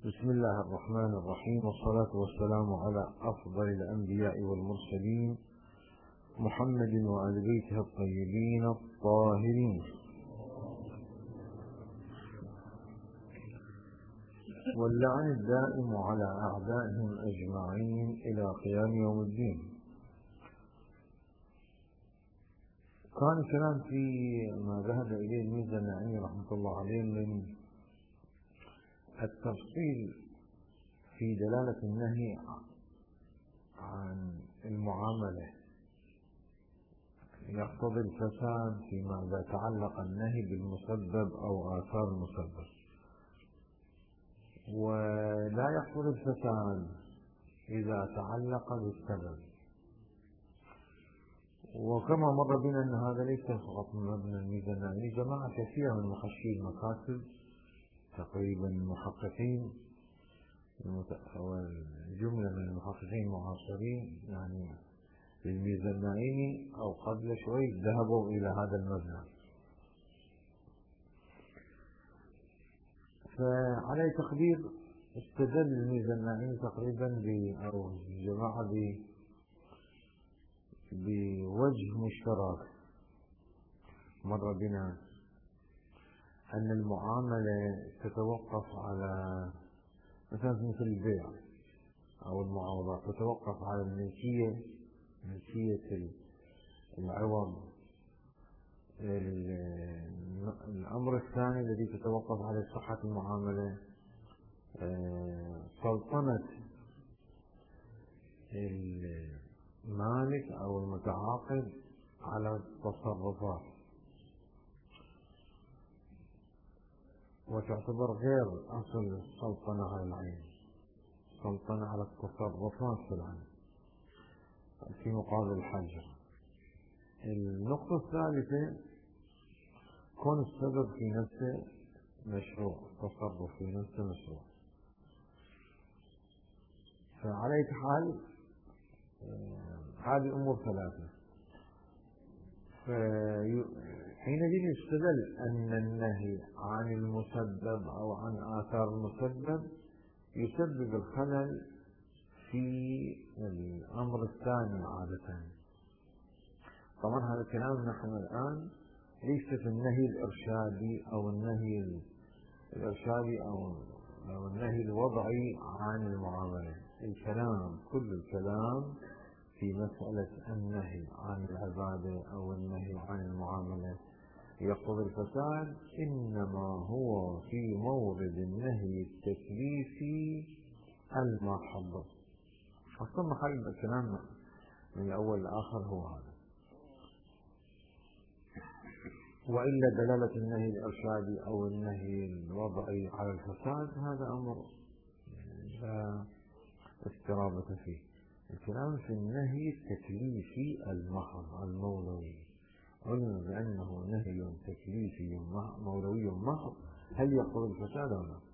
بسم الله الرحمن الرحيم، والصلاة والسلام على أفضل الأنبياء والمرسلين محمد وآل بيته الطيبين الطاهرين. واللعن الدائم على أعدائهم أجمعين إلى قيام يوم الدين. كان الكلام في ما ذهب إليه الميزاني رحمة الله عليه من التفصيل في دلالة النهي عن المعاملة يقتضي الفساد فيما إذا تعلق النهي بالمسبب أو آثار المسبب، ولا يقتضي الفساد إذا تعلق بالسبب. وكما مر بنا أن هذا ليس فقط من مبنى الميزاني، جماعة كثيرة من محشي المكاتب تقريبا المحققين والجملة من المحققين المعاصرين يعني للميزاني أو قبل شوي ذهبوا إلى هذا المبنى. فعلى تقدير استدل الميزاني تقريبا أو الجماعة بوجه مشترك مر بنا، أن المعاملة تتوقف على مثلا مثل البيع أو المعاوضات تتوقف على ملكية العوض. الأمر الثاني الذي تتوقف على صحة المعاملة سلطنة المالك أو المتعاقد على التصرفات، وتعتبر غير أصل السلطنة على العين، السلطنة على التصرفات في العين في مقابل الحجر. النقطة الثالثة كون السبب في نفسه مشروع، التصرف في نفسه مشروع. فعلى أي حال هذه الأمور ثلاثة. حينئذ يستدل أن النهي عن المسبب أو عن آثار المسبب يسبب الخلل في الأمر الثاني عادة. طبعا هذا الكلام نحن الآن ليس في النهي الإرشادي أو النهي الإرشادي أو النهي الوضعي عن المعاملة. كل الكلام في مسألة النهي عن العبادة أو النهي عن المعاملة يقتضي الفساد إنما هو في مورد النهي التكليفي المحض. أصلا محل الكلام من الأول لآخر هو هذا. وإلا دلالة النهي الإرشادي أو النهي الوضعي على الفساد هذا أمر لا استرابة فيه. الكلام في النهي التكليفي المحض المولوي، علم بأنه نهي تكليفي مولوي محض، هل يقتضي الفساد أو لا؟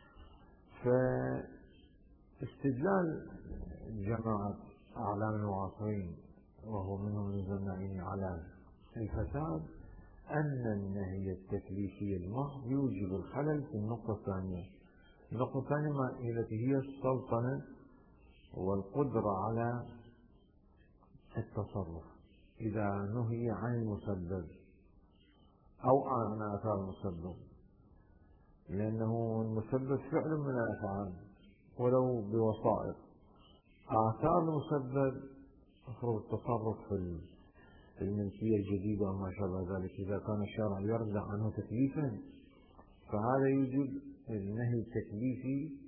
فاستدلال جماعة أعلام المعاصرين وهو منهم الميزاني على الفساد أن النهي التكليفي المحض يوجب الخلل في النقطة الثانية. النقطة الثانية التي هي السلطنة والقدرة على التصرف إذا نهي عن المسبب أو عن آثار المسبب، لأنه المسبب فعل من الأفعال ولو بوسائط. آثار المسبب مفروض التصرف في الملكية الجديدة وما شابه ذلك. إذا كان الشرع يرجع عنه تكليفا فهذا يوجب النهي التكليفي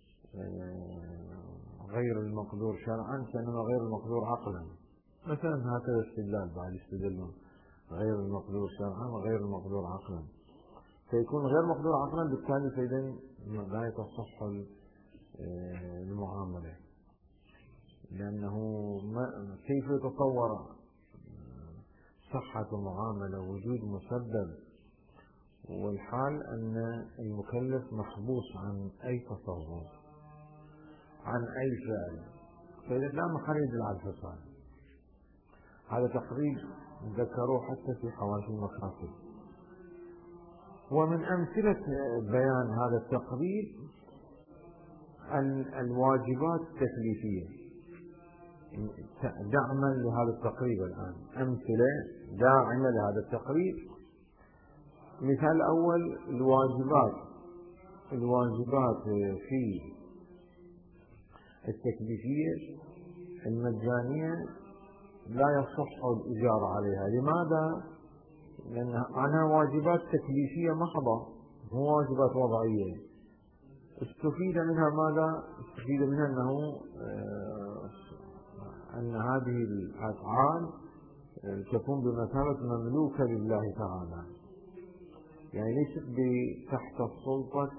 غير المقدور شرعا كأنما غير المقدور عقلا. مثلا هكذا استدلال بعد يستدلون غير المقدور شرعا وغير المقدور عقلا، فيكون غير مقدور عقلا بالتالي فإذا لا تصح المعاملة، لأنه كيف يتصور صحة معاملة وجود مسبب والحال أن المكلف محبوس عن أي تصرف عن أي فعل، فإذا لا محل يدل على الفساد. هذا تقريب ذكروه حتى في حواشي المكاتب. ومن أمثلة بيان هذا التقريب الواجبات التكليفية دعما لهذا التقريب. الآن أمثلة داعمة لهذا التقريب. مثال أول: الواجبات في التكليفية المجانية لا يصح الإجارة عليها. لماذا؟ لأن عنها واجبات تكليفية محضة، مو واجبات وضعية. استفيد منها ماذا؟ استفيد منها أن هذه الأفعال تكون بمثابة مملوكة لله تعالى، يعني ليست تحت سلطة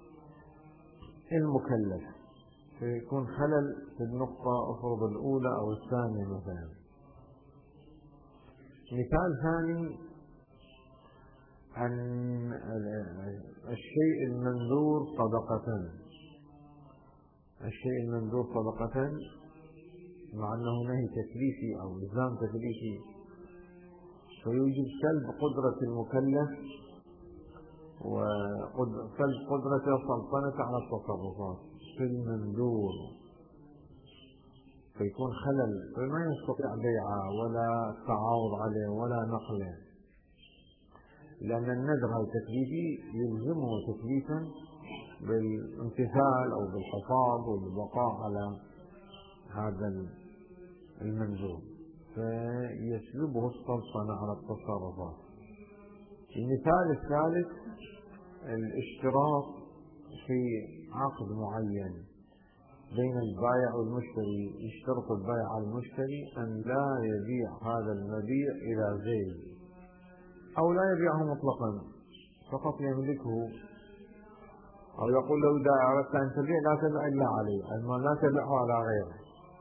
المكلف، فيكون خلل في النقطة أفرض الأولى أو الثانية مثلا. مثال ثاني: عن الشيء المنذور صدقة. الشيء المنذور صدقة مع أنه نهي تكليفي أو إلزام تكليفي، فيوجب سلب قدرة المكلف وسلب قدرته السلطنة على التصرفات في المنذور، فيكون خلل، فما يستطيع بيعه ولا التعاوض عليه ولا نقله، لأن النذر التكليفي يلزمه تكليفا بالامتثال أو بالحفاظ والبقاء على هذا المنذور، فيسلبه السلطنة على التصرفات. المثال الثالث: الاشتراط في عقد معين بين البائع والمشتري. يشترط البائع على المشتري أن لا يبيع هذا المبيع إلى زيد، أو لا يبيعه مطلقا، فقط يملكه، أو يقول له إذا أردت أن تبيع لا تبيع إلا عليه، المال لا تبيعه على غيره.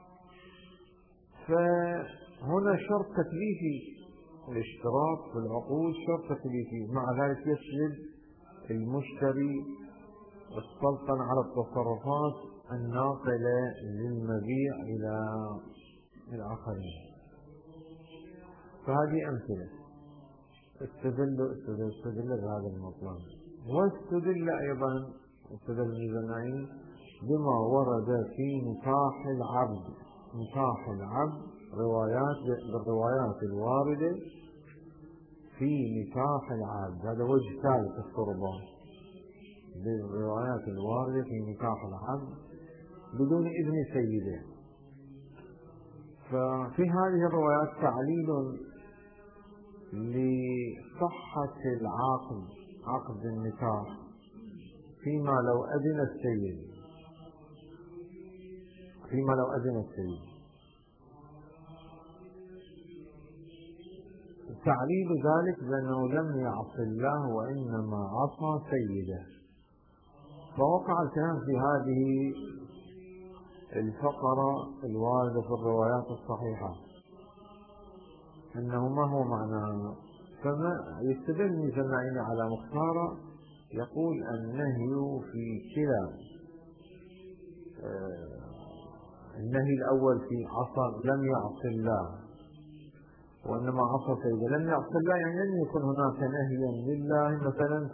فهنا شرط تكليفي، الاشتراط في العقود شرط تكليفي، مع ذلك يسلب المشتري السلطنة على التصرفات الناقلة للمبيع إلى الآخرين. فهذه أمثلة استدل بهذا المطلب. واستدل أيضا الميزانعي بما ورد في نكاح العبد بالروايات الواردة في نكاح العبد. هذا وجه ثالث القربان، بالروايات الواردة في نكاح العبد بدون إذن سيده. ففي هذه الروايات تعليل لصحة عقد النكاح فيما لو أذن السيد. تعليل ذلك بأنه لم يعص الله وإنما عصى سيده. فوقع الكلام في هذه الفقرة الواردة في الروايات الصحيحة أنه ما هو معناه. فما يستدل الميزانعي على مختارة، يقول النهي في كلا النهي الأول في عصى لم يعص الله وإنما عصى سيده. لم يعص الله يعني لم يكن هناك نهيا لله مثلا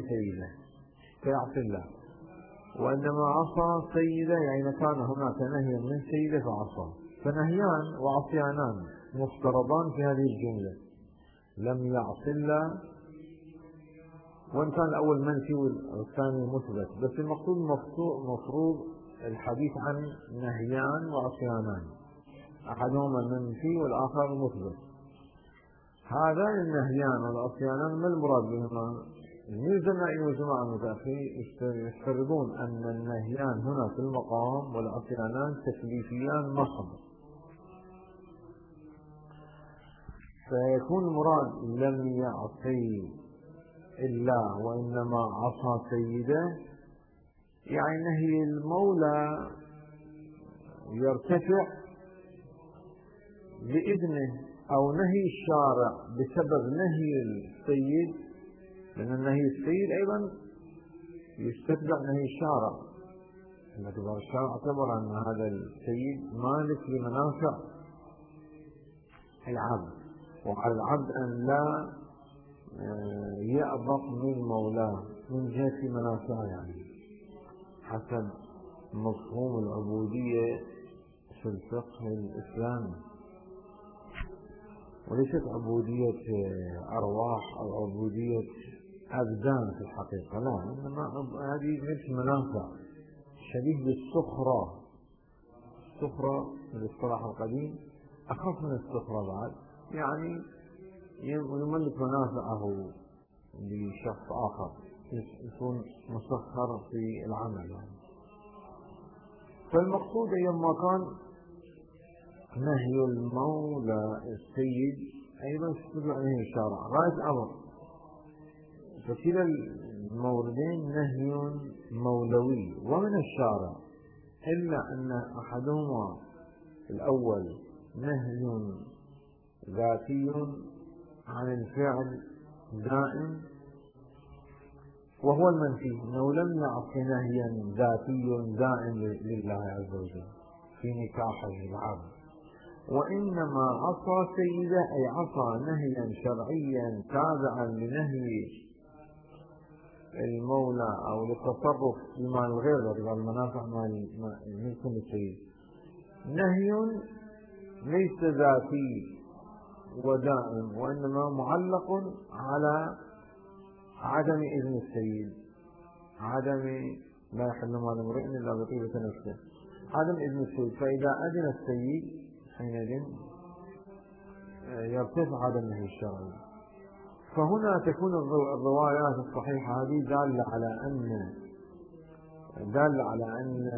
فيعصي الله، وإنما عصى سيده يعني كان هناك نهيا من سيده فعصى. فنهيان وعصيانان مفترضان في هذه الجملة: لم يعص الله، وإن كان الأول منفي والثاني مثبت، بس المقصود مفروض الحديث عن نهيان وعصيانان، أحدهما منفي والآخر مثبت. هذان النهيان والعصيانان ما المراد بهما؟ الميزانعي وجماعة المتأخرين يفترضون أن النهيان هنا في المقام والعصيانان تكليفيان محض، فيكون المراد لم يعصي الله وإنما عصى سيده، يعني نهي المولى يرتفع بإذنه، أو نهي الشارع بسبب نهي السيد، لأن نهي السيد أيضا يستتبع نهي الشارع. باعتبار الشارع اعتبر أن هذا السيد مالك لمنافع العبد، وعلى العبد أن لا يأبق من مولاه من جهة منافعه، يعني حسب مفهوم العبودية في الفقه الإسلامي، وليست عبودية أرواح أو عبودية أبدان في الحقيقة، لا، إنما هذه مثل منافع، شبيه بالسخرة. السخرة بالاصطلاح القديم أخف من السخرة بعد، يعني يملك منافعه لشخص آخر، يكون مسخر في العمل يعني. فالمقصود أيما كان نهي المولى السيد أيضا يستدل عليه الشارع غاية أمر، فكلا الموردين نهي مولوي ومن الشارع، إلا أن أحدهما الأول نهي ذاتي عن الفعل دائم، وهو المنفي أنه لم يعص نهيا ذاتي دائم لله عز وجل في نكاحه العبد، وإنما عصى سيده، أي عصى نهيا شرعيا تابعا لنهي المولى أو للتصرف في مال الغير، المنافع ملك السيد، نهي ليس ذاتي ودائم، وإنما معلق على عدم إذن السيد، عدم لا يحل مال امرئ إلا بطيبة نفسه، عدم إذن السيد، فإذا أذن السيد حينئذ يرتفع عدم النهي الشرعي. فهنا تكون الروايات الصحيحة هذه دالة على أن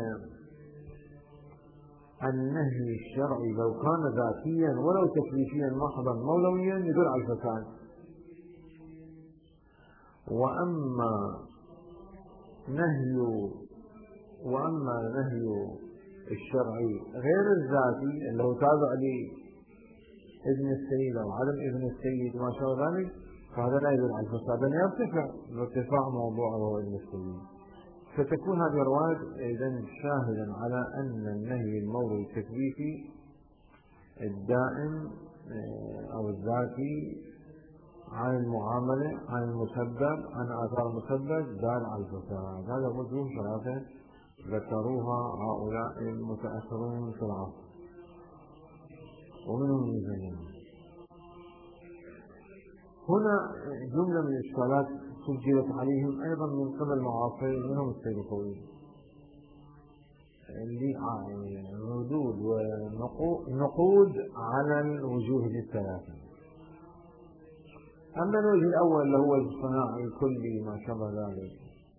النهي الشرعي لو كان ذاتيا ولو تكليفيا محضا مولويا يدل على الفساد، وأما نهي الشرعي غير الذاتي اللي هو تابع لإذن السيد أو عدم إذن السيد وما شابه ذلك، فهذا لا يدل على الفساد، بل يرتفع ارتفاع موضوعه وهو إذن السيد. فتكون هذه الرواية إذن شاهدا على أن النهي المولوي التكليفي الدائم أو الذاتي عن المعاملة، عن المسبب، عن آثار المسبب دال على الفساد. هذا وجوه ثلاثة ذكروها هؤلاء المتأخرون في العصر ومنهم المزينين. هنا جملة من الإشكالات سجلت عليهم أيضا من قبل معاصرين منهم السيد الخوئي، اللي ردود ونقود على الوجوه الثلاثة. أما الوجه الأول اللي هو الصناع الكلي ما شابه ذلك،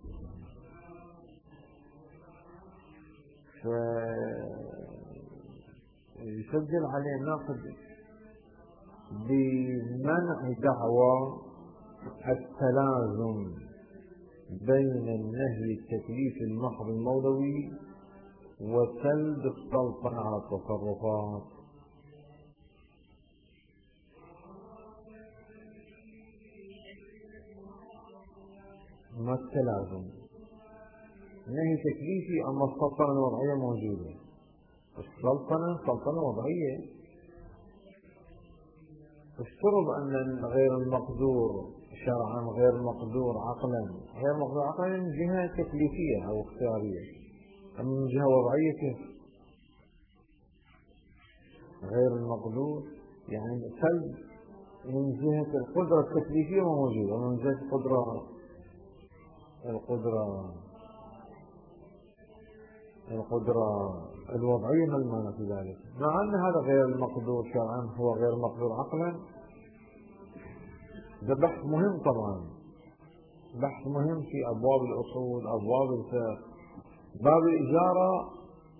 فيسجل عليه الناقد بمنع دعوى التلازم بين النهي التكليفي المحض المولوي وسلب السلطنة على التصرفات. ما التلازم؟ نهي تكليفي أما السلطنة الوضعية موجودة، السلطنة سلطنة وضعية، افترض أن غير المقدور شرعا غير مقدور عقلا، غير مقدور عقلا من جهة تكليفية أو اختيارية، أما من جهة وضعية كيف؟ غير المقدور يعني سلب من جهة القدرة التكليفية موجودة، ومن جهة القدرة الوضعية ما المعنى في ذلك؟ مع أن هذا غير المقدور شرعا هو غير مقدور عقلا. ده بحث مهم طبعا، بحث مهم في أبواب الأصول، أبواب الفقه، باب الإجارة.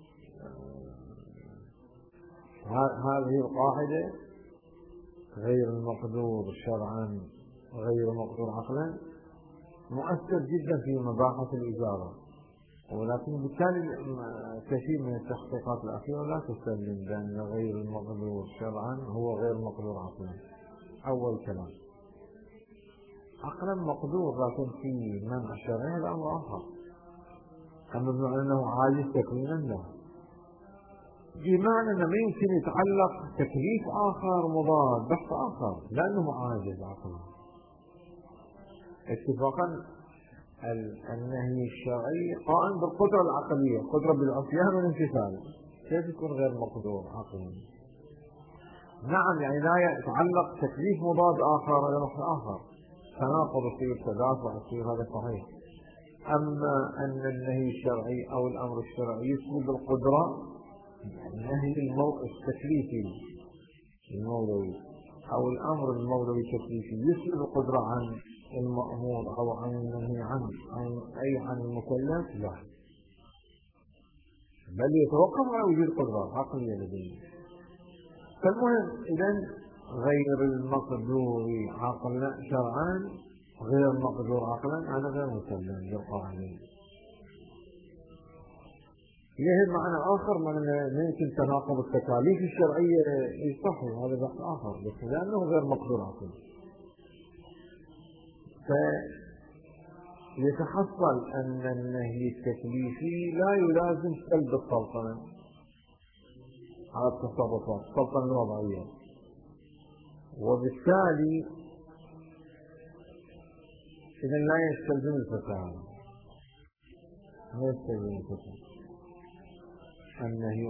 هذه القاعدة غير المقدور شرعا غير مقدور عقلا مؤثر جدا في مباحث الإجارة، ولكن بالتالي كثير من التحقيقات الأخيرة لا تسلم بأن غير المقدور شرعا هو غير مقدور عقلا. أول كلام عقلا مقدور لكن في منع شرعي هذا أمر آخر، أما بمعنى أنه عاجز تكوينا له، بمعنى أنه ما يمكن يتعلق تكليف آخر مضاد بحث آخر لأنه عاجز عقلا. اتفاقا النهي الشرعي قائم بالقدرة العقلية، قدرة بالعصيان والامتثال، كيف يكون غير مقدور عقلا؟ نعم، يعني لا يتعلق تكليف مضاد آخر على نحو آخر، تناقض يصير، تدافع يصير، هذا صحيح. أما أن النهي الشرعي أو الأمر الشرعي يسلب القدرة، النهي التكليفي المولوي أو الأمر المولوي التكليفي يسلب القدرة عن المأمور أو عن المنهي عنه، أي عن المكلف، لا، بل يتوقف على وجود قدرة عقلية لديه. فالمهم إذن غير المقدور عقلا شرعا غير مقدور عقلا، هذا غير مسلم بالقاعدة. له معنى آخر، معنى ممكن تناقض التكاليف الشرعية يصحي، هذا بحث آخر، بس لأنه غير مقدور عقلا. فيتحصل أن النهي التكليفي لا يلازم سلب السلطنة على التصرفات، السلطنة الوضعية، وبالتالي إذا لا يستلزم الفساد، لا يستلزم الفساد. النهي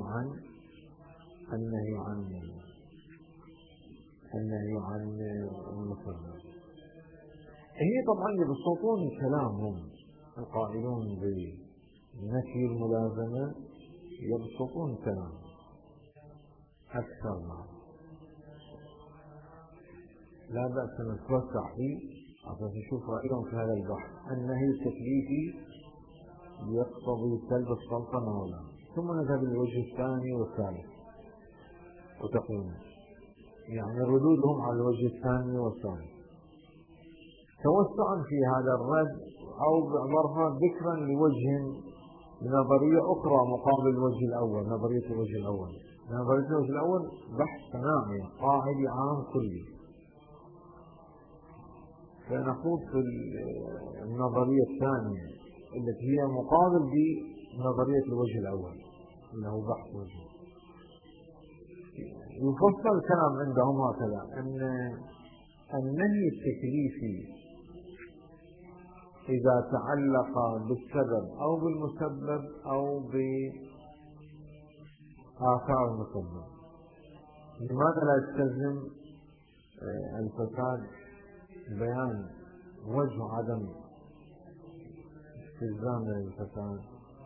عن المسلم. هي طبعا يبسطون كلامهم القائلون بنفي الملازمة، يبسطون كلام أكثر ما لا بأس أن نتوسع فيه عشان نشوف رأيهم في هذا البحث. النهي التكليفي يقتضي سلب السلطنة ولا، ثم نذهب للوجه الثاني والثالث وتقييمه، يعني ردودهم على الوجه الثاني والثالث توسعا في هذا الرد، أو بعبارها ذكرا لوجه نظرية أخرى مقابل الوجه الأول. نظرية الوجه الأول بحث صناعي قاعدي عام كلي، فنخوض في النظرية الثانية التي هي مقابل بنظرية الوجه الأول، إنه بحث وجه. يفصل الكلام عندهم هكذا، أن النهي التكليفي إذا تعلق بالسبب أو بالمسبب أو بآثار المسبب، لماذا لا يستلزم الفساد بيان وجه عدم استلزام الفساد؟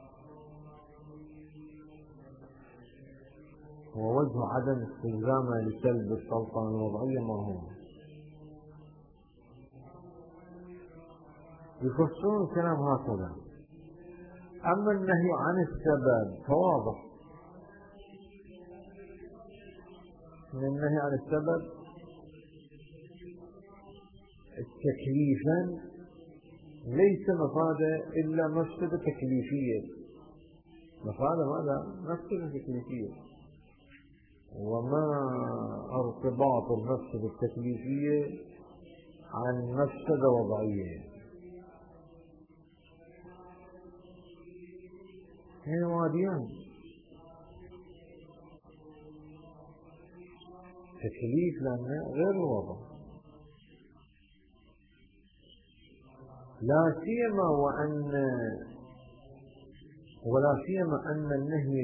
ووجه عدم استلزام لسلب السلطنة الوضعية ما هو؟ يفسرون الكلام هكذا. أما النهي عن السبب فواضح، من النهي عن السبب تكليفا ليس مفاده إلا مفسدة تكليفية. مفاده ماذا؟ مفسدة تكليفية، وما ارتباط المفسدة التكليفية عن مفسدة وضعية؟ هي واديان، تكليف لأنه غير الوضع، ولا سيما أن النهي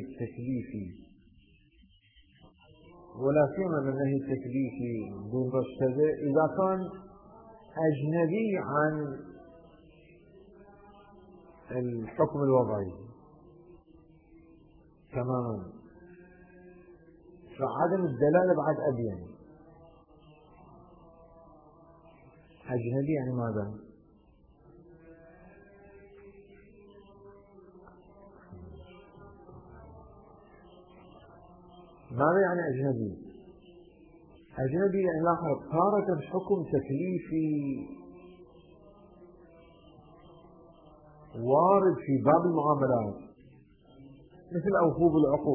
التكليفي بالمفسدة إذا كان أجنبي عن الحكم الوضعي تماما، فعدم الدلالة بعد أبين. أجنبي يعني ماذا؟ ماذا يعني أجنبي؟ أجنبي يعني لاحظ تارة حكم تكليفي وارد في باب المعاملات، مثل أوفوا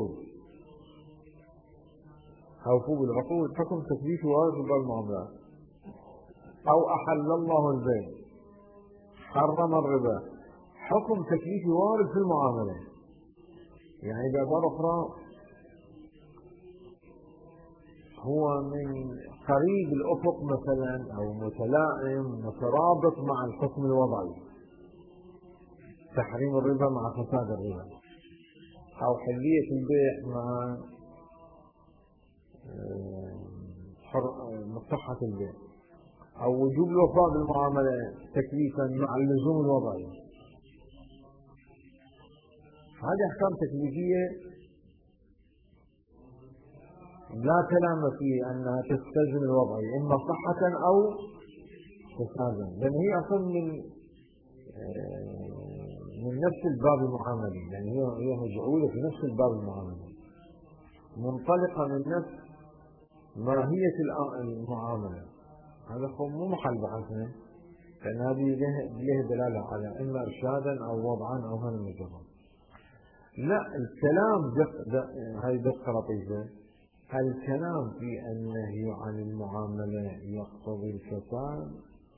بالعقود، حكم تكليفي وارد في باب المعاملات. أو أحل الله البيع حرم الربا، حكم تكليفي وارد في المعاملة. يعني بعبارة أخرى هو من قريب الأفق مثلا، أو متلائم مترابط مع الحكم الوضعي، تحريم الربا مع فساد الربا، أو حلية البيع مع صحة البيع، أو وجوب الوفاء بالمعاملة تكليفا مع اللزوم الوضعي. هذه أحكام تكليفية لا كلام في أنها تستلزم الوضعي إما صحة أو فسادا، لأن هي أصلا من نفس الباب المعاملي، يعني هي مجعولة في نفس الباب المعاملي، منطلقة من نفس ماهية المعاملة. هذا مو محل بحثنا، لأن هذه له دلالة على إما إرشادا أو وضعا أو هذا المجرد. لا، الكلام هاي دقة لطيفة. الكلام في النهي عن المعاملة يقتضي الفساد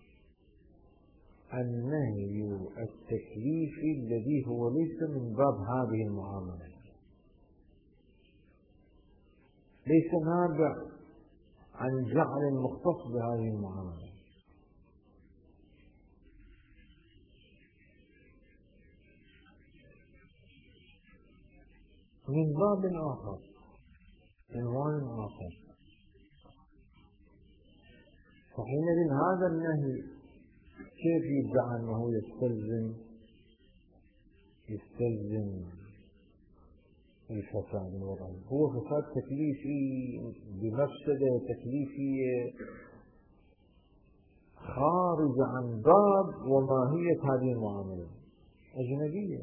النهي التكليفي الذي هو ليس من باب هذه المعاملة، ليس نابع عن جعل مختص بهذه المعاملة. من باب آخر، عنوان آخر، فحينئذ هذا النهي كيف يدعى أنه يستلزم الفساد الوضعي؟ هو فساد تكليفي بمفسدة تكليفية خارج عن باب وماهية هذه المعاملة، أجنبية.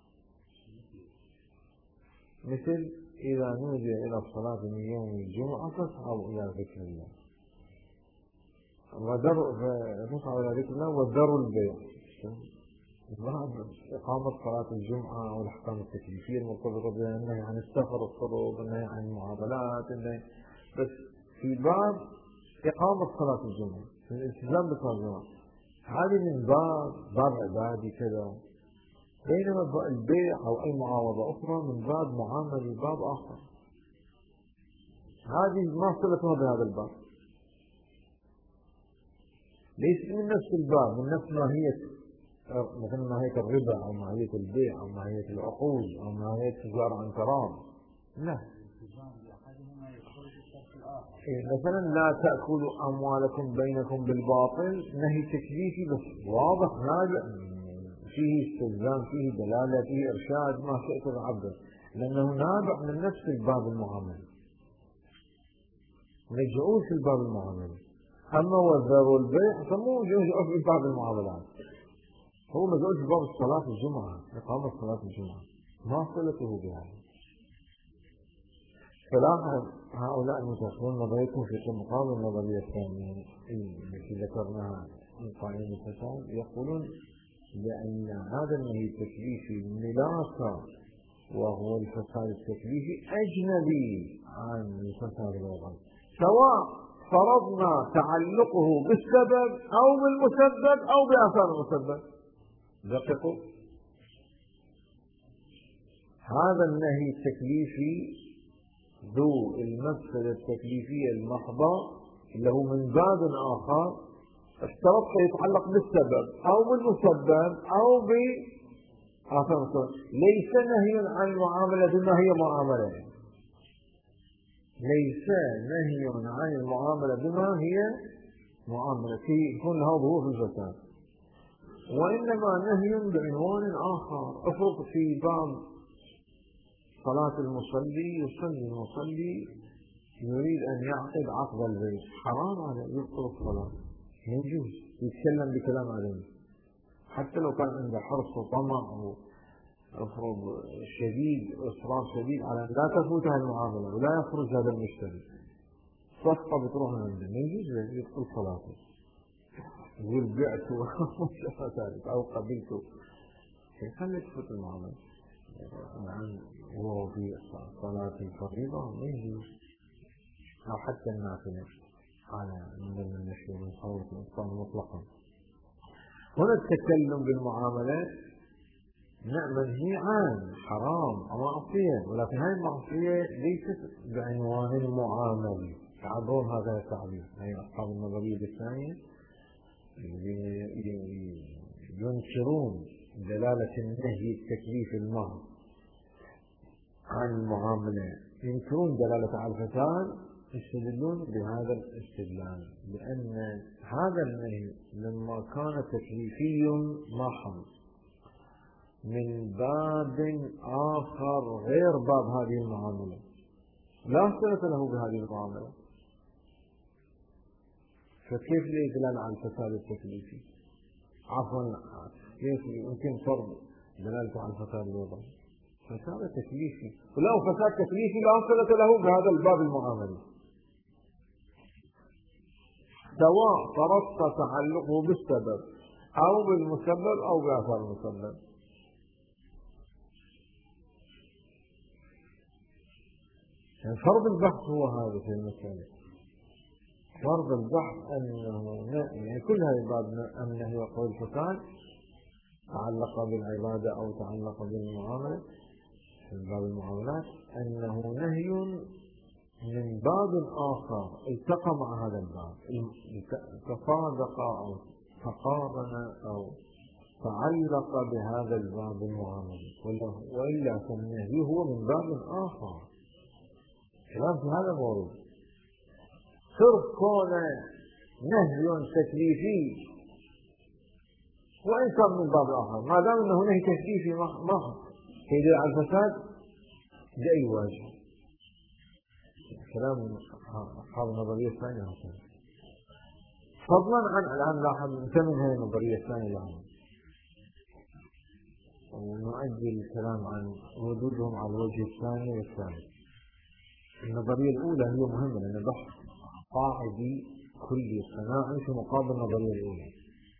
مثل إذا نودي إلى الصلاة من يوم الجمعة فاسعوا إلى ذكر الله، فاسعوا إلى ذكر الله وذروا البيع. إقامة صلاة الجمعة والأحكام التكليفية المرتبطة بها، النهي عن السفر الطرق، النهي عن المعاملات، بس في باب إقامة صلاة الجمعة، الالتزام بصلاة الجمعة، هذه من باب عبادي كذا، بينما البيع أو أي معاوضة أخرى من باب معاملي، باب آخر. هذه ما صلتها بهذا الباب، ليس من نفس الباب، من نفس ماهية، مثل ماهية الربا أو ماهية البيع أو ماهية العقود أو ماهية التجارة عن تراض. لا، مثلا لا تأكلوا أموالكم بينكم بالباطل، نهي تكليفي بس واضح نابع، فيه استلزام، فيه دلالة، فيه إرشاد، ما شئت العبد، لأنه نابع من نفس الباب المعاملي، مجعول في الباب المعاملي. أما وذروا البيع فمو مجعول في باب المعاملات، هو مجعول في باب الصلاة الجمعة، إقامة صلاة الجمعة، ما صلته بها. فلاحظ هؤلاء المتأخرون نظريتهم في مقابل النظرية الثانية التي ذكرناها من قائمة الفساد، يقولون بأن هذا النهي التكليفي ملاك وهو الفساد التكليفي أجنبي عن الفساد الوضعي، سواء فرضنا تعلقه بالسبب أو بالمسبب أو بآثار المسبب. دققوا، هذا النهي التكليفي ذو المفسدة التكليفية المحضة اللي هو من باب آخر اشترط يتعلق بالسبب أو بالمسبب أو بآثار المسبب، ليس نهي عن المعاملة بما هي معاملة، ليس نهي عن المعاملة بما هي معاملة يكون لها ظهور في الفساد، وإنما نهي بعنوان آخر. افرض في باب صلاة المصلي، يصلي المصلي يريد أن يعقد عقد البيت، حرام عليه يبطل الصلاة، يجوز يتكلم بكلام عدمي حتى لو كان عنده حرص وطمع أو افرض شديد، إصرار شديد على أن لا تفوتها المعاملة ولا يخرج هذا المشتري، صفقة بتروح من عنده، ما يجوز يبطل صلاته، يقول بعته أو قبلته، خلي تفوت المعاملة. وهو في صلاة الفريضة ما يجوز، أو حتى النافلة على من النشر من صوت الإنسان مطلقا. هنا التكلم بالمعاملات منهي عن حرام أو معصية، ولكن هذه المعصية ليست بعنوان المعاملة، يعبرون هذا التعبير، هي أصحاب النظرية الثانية ينكرون دلالة النهي التكليفي المحض عن المعاملة ينكرون دلالة على الفساد، يستدلون بهذا الاستدلال بأن هذا النهي لما كان تكليفي محض من باب آخر غير باب هذه المعاملة لا صلة له بهذه المعاملة، فكيف الإدلال على الفساد التكليفي؟ عفوا، كيف يمكن فرض دلالته على الفساد الوضعي؟ فساد تكليفي، ولا فساد تكليفي لا صلة له بهذا الباب المعاملي، سواء فرضت تعلقه بالسبب أو بالمسبب أو بآثار المسبب. يعني فرض البحث هو هذا في المسألة، فرض البحث أنه يعني كل هذه الباب أنه يقول الفساد تعلق بالعبادة أو تعلق بالمعاملة في باب المعاملات أنه نهي من باب آخر التقى مع هذا الباب، تصادق أو تقارن أو تعلق بهذا الباب المعاملي، وإلا فالنهي هو من باب آخر. كلام في هذا الموضوع صرف كون نهي تكليفي وإن كان من باب آخر، ما دام أنه نهي تكليفي محض يدل على الفساد بأي وجه. كلام أصحاب النظرية الثانية هكذا. فضلا عن الآن لاحظ نكمل هذه النظرية الثانية لهم ونؤجل الكلام عن وجودهم على الوجه الثاني والثالث. النظرية الأولى هي مهمة لأن بحث قاعدي كلي صناعي في مقابل النظرية الأولى،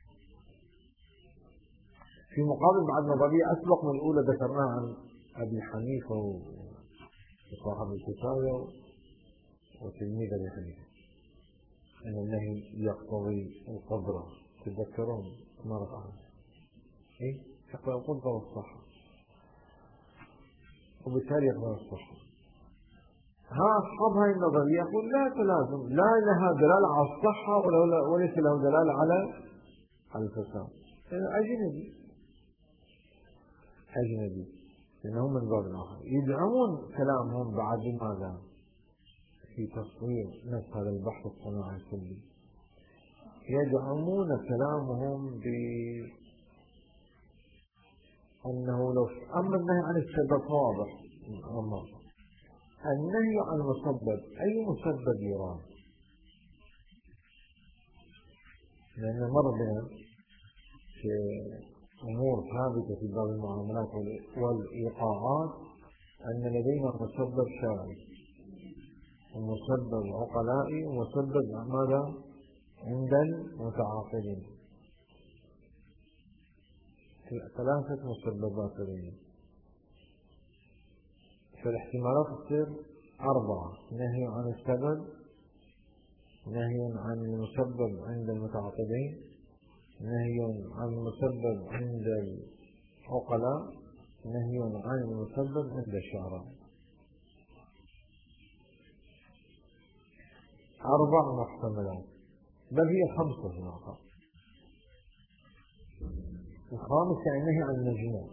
في مقابل بعد نظرية أسبق من الأولى ذكرناها عن أبي حنيفة وصاحب الكفاية وتلميذ أبي حنيفة أن النهي يقتضي القدرة، تتذكرون مرة عنه يقتضي القدرة والصحة وبالتالي يقتضي الصحة. أصحاب هذه النظرية يقول لا تلازم، لا لها دلالة على الصحة وليس له دلالة على الفساد، أجنبي لأنهم من باب آخر. يدعمون كلامهم بعد ماذا في تصوير نفس هذا البحث الصناعي الكلي، يدعمون كلامهم بأنه لو أما النهي عن السبب واضح، النهي عن المسبب أي مسبب يراد، لأن مر بنا في أمور ثابتة في باب المعاملات والإيقاعات أن لدينا مسبب شرعي ومسبب عقلائي ومسبب ماذا عند المتعاقدين، ثلاثة مسببات لدينا، فالاحتمالات تصير 4: نهي عن السبب، نهي عن المسبب عند المتعاقدين، نهي عن المسبب عند العقلاء، نهي عن المسبب عند الشعراء. 4 محتملات، بل هي 5 في الواقع. الخامس يعني نهي عن المجموع،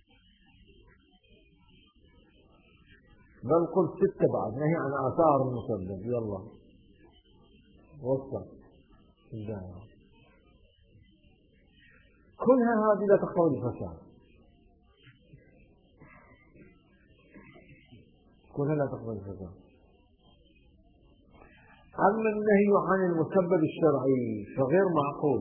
بل قلت 6 بعد، نهي عن آثار المسبب. يلا وصل الدائرة كلها هذه لا تقتضي الفساد، كلها لا تقتضي الفساد. أما النهي عن المسبب الشرعي فغير معقول.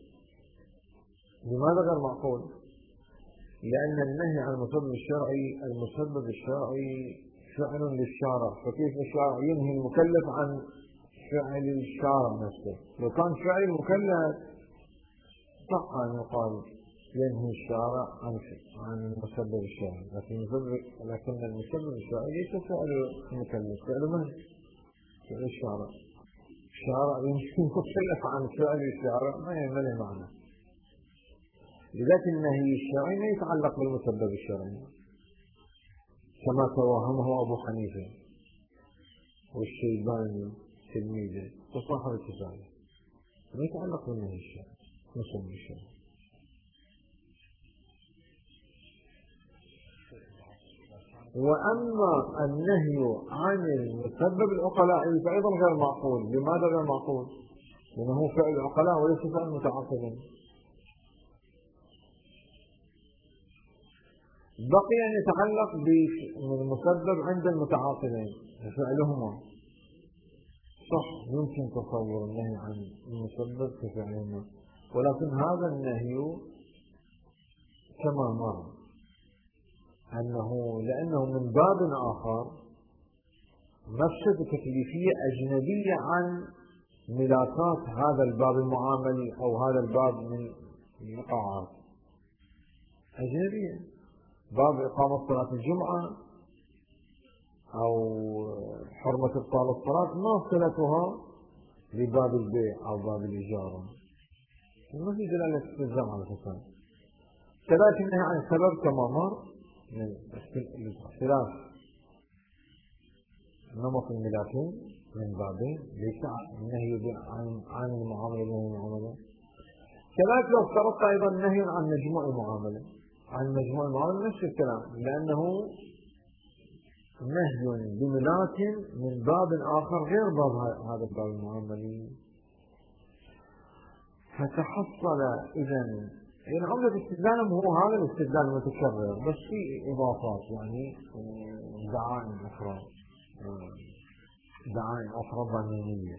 لماذا غير معقول؟ لأن النهي عن المسبب الشرعي، المسبب الشرعي فعل للشارع، فكيف الشارع ينهي المكلف عن فعل الشارع نفسه؟ لو كان فعل المكلف صح أن يقال ينهي الشارع عن المسبب الشرعي، لكن المسبب الشرعي ليس فعل المكلف، فعل من؟ فعل الشارع. الشارع ينهي المكلف عن فعل الشارع ما يمنع معنى. لذلك النهي الشرعي لا يتعلق بالمسبب الشرعي كما توهمه أبو حنيفة والشيباني تلميذه وصاحب الكفاية، لا يتعلق بالنهي الشرعي مسبب الشرعي. وأما النهي عن المسبب العقلاء فأيضا غير معقول. لماذا غير معقول؟ لأنه فعل العقلاء وليس فعل المتعاقلين. بقي أن يتعلق بالمسبب عند المتعاقلين فعلهما صح، يمكن تصور النهي عن المسبب كفعلهما، ولكن هذا النهي كما مر لأنه من باب آخر مفسدة تكليفية أجنبية عن ملاكات هذا الباب المعاملي أو هذا الباب من القاعات أجنبية. باب إقامة صلاة الجمعة أو حرمة إبطال الصلاة ما صلتها لباب البيع أو باب الإجارة، ما في دلالة استلزام على الفساد. كذلك النهي عن السبب كما مر من اختلاف نمط الملاكين من بابين، ليس النهي عن المعاملة بين المعاملة. كذلك لو افترضت أيضا النهي عن مجموع المعاملة، عن مجموع المعاملة نفس الكلام، لأنه نهي بملاك من باب آخر غير باب هذا الباب المعاملي. فتحصل إذن عملة استدلالهم هو هذا الاستدلال المتكرر، بس في إضافات يعني دعائم أخرى ضمنية.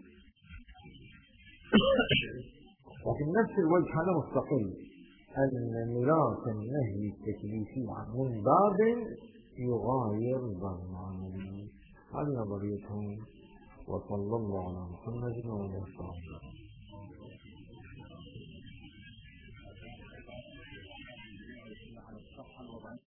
لكن نفس الوجه هذا مستقل، أن ملاك النهي التكليفي من باب يغاير باب المعاملة. هذه نظريتهم. وصلى الله على محمد وعلى آله وصحبه.